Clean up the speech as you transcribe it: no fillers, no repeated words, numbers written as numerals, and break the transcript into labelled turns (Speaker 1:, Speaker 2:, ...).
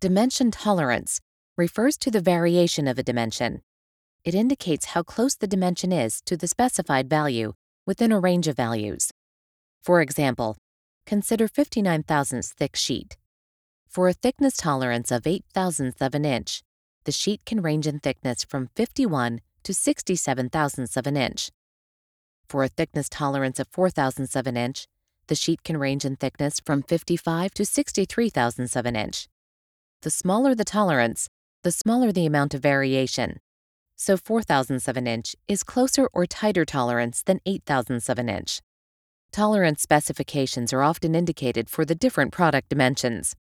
Speaker 1: Dimension tolerance refers to the variation of a dimension. It indicates how close the dimension is to the specified value within a range of values. For example, consider 59 thousandths thick sheet. For a thickness tolerance of 8 thousandths of an inch, the sheet can range in thickness from 51 to 67 thousandths of an inch. For a thickness tolerance of 4 thousandths of an inch, the sheet can range in thickness from 55 to 63 thousandths of an inch. The smaller the tolerance, the smaller the amount of variation. So 4 thousandths of an inch is closer or tighter tolerance than 8 thousandths of an inch. Tolerance specifications are often indicated for the different product dimensions.